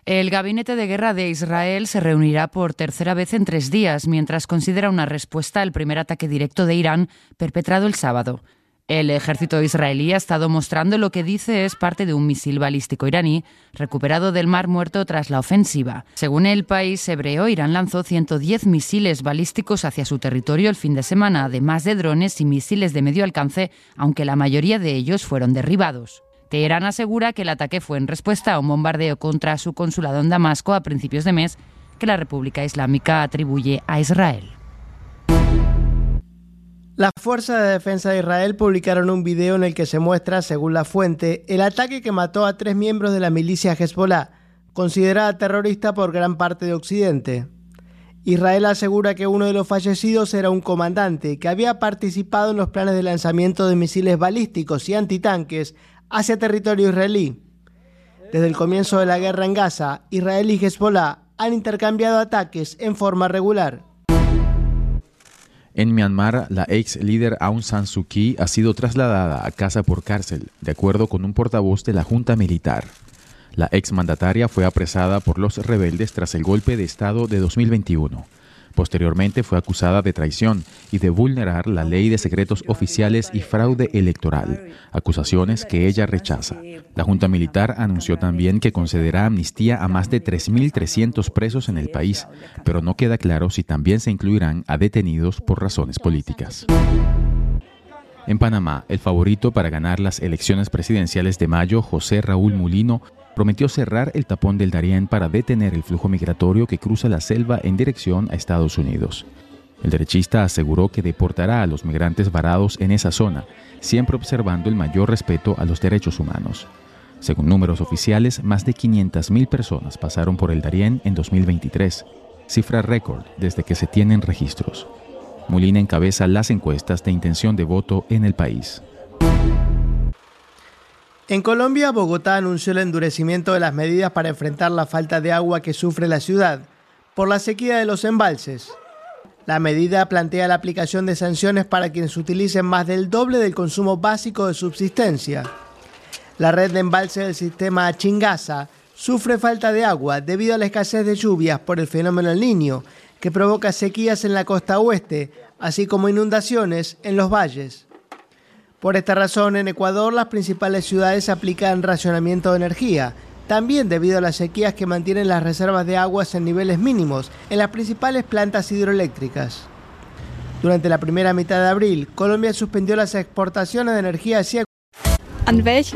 El Gabinete de Guerra de Israel se reunirá por tercera vez en 3 días, mientras considera una respuesta al primer ataque directo de Irán perpetrado el sábado. El ejército israelí ha estado mostrando lo que dice es parte de un misil balístico iraní recuperado del Mar Muerto tras la ofensiva. Según el país hebreo, Irán lanzó 110 misiles balísticos hacia su territorio el fin de semana, además de drones y misiles de medio alcance, aunque la mayoría de ellos fueron derribados. Teherán asegura que el ataque fue en respuesta a un bombardeo contra su consulado en Damasco a principios de mes que la República Islámica atribuye a Israel. Las fuerzas de defensa de Israel publicaron un video en el que se muestra, según la fuente, el ataque que mató a 3 miembros de la milicia Hezbollah, considerada terrorista por gran parte de Occidente. Israel asegura que uno de los fallecidos era un comandante que había participado en los planes de lanzamiento de misiles balísticos y antitanques hacia territorio israelí. Desde el comienzo de la guerra en Gaza, Israel y Hezbollah han intercambiado ataques en forma regular. En Myanmar, la ex líder Aung San Suu Kyi ha sido trasladada a casa por cárcel, de acuerdo con un portavoz de la junta militar. La ex mandataria fue apresada por los rebeldes tras el golpe de Estado de 2021. Posteriormente fue acusada de traición y de vulnerar la ley de secretos oficiales y fraude electoral, acusaciones que ella rechaza. La junta militar anunció también que concederá amnistía a más de 3.300 presos en el país, pero no queda claro si también se incluirán a detenidos por razones políticas. En Panamá, el favorito para ganar las elecciones presidenciales de mayo, José Raúl Mulino, prometió cerrar el tapón del Darién para detener el flujo migratorio que cruza la selva en dirección a Estados Unidos. El derechista aseguró que deportará a los migrantes varados en esa zona, siempre observando el mayor respeto a los derechos humanos. Según números oficiales, más de 500.000 personas pasaron por el Darién en 2023, cifra récord desde que se tienen registros. Mulino encabeza las encuestas de intención de voto en el país. En Colombia, Bogotá anunció el endurecimiento de las medidas para enfrentar la falta de agua que sufre la ciudad por la sequía de los embalses. La medida plantea la aplicación de sanciones para quienes utilicen más del doble del consumo básico de subsistencia. La red de embalses del sistema Chingaza sufre falta de agua debido a la escasez de lluvias por el fenómeno El Niño, que provoca sequías en la costa oeste, así como inundaciones en los valles. Por esta razón, en Ecuador, las principales ciudades aplican racionamiento de energía, también debido a las sequías que mantienen las reservas de aguas en niveles mínimos en las principales plantas hidroeléctricas. Durante la primera mitad de abril, Colombia suspendió las exportaciones de energía hacia